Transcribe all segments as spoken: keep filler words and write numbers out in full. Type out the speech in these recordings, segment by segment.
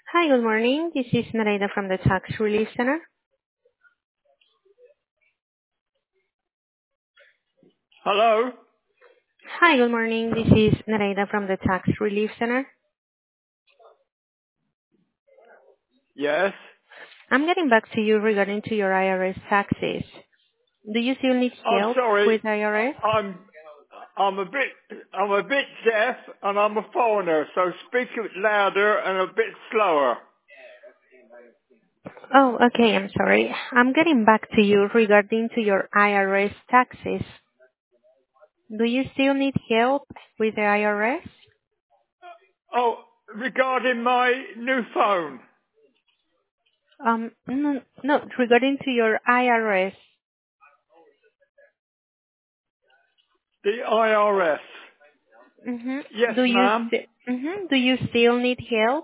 Hi, good morning. This is Nareda from the Tax Relief Center. Hello? Hi, good morning. This is Nareda from the Tax Relief Center. Yes. I'm getting back to you regarding to your I R S taxes. Do you still need I'm help sorry. with I R S? I'm I'm a bit I'm a bit deaf and I'm a foreigner, so speak a bit louder and a bit slower. Oh, okay. I'm sorry. I'm getting back to you regarding to your I R S taxes. Do you still need help with the I R S? Oh, regarding my new phone, Um, no, no, regarding to your I R S. the I R S. Mm-hmm. Yes, Do you ma'am. st- mm-hmm. Do you still need help?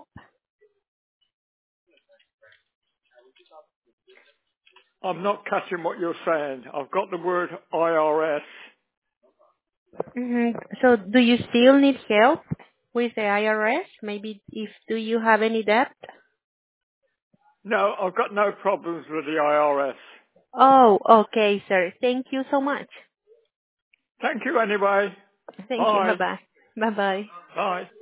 I'm not catching what you're saying. I've got the word I R S. hmm So do you still need help with the I R S? Maybe if do you have any debt? No, I've got no problems with the I R S. Oh, okay, sir. Thank you so much. Thank you anyway. Thank you. Bye. Bye-bye. Bye-bye. Bye.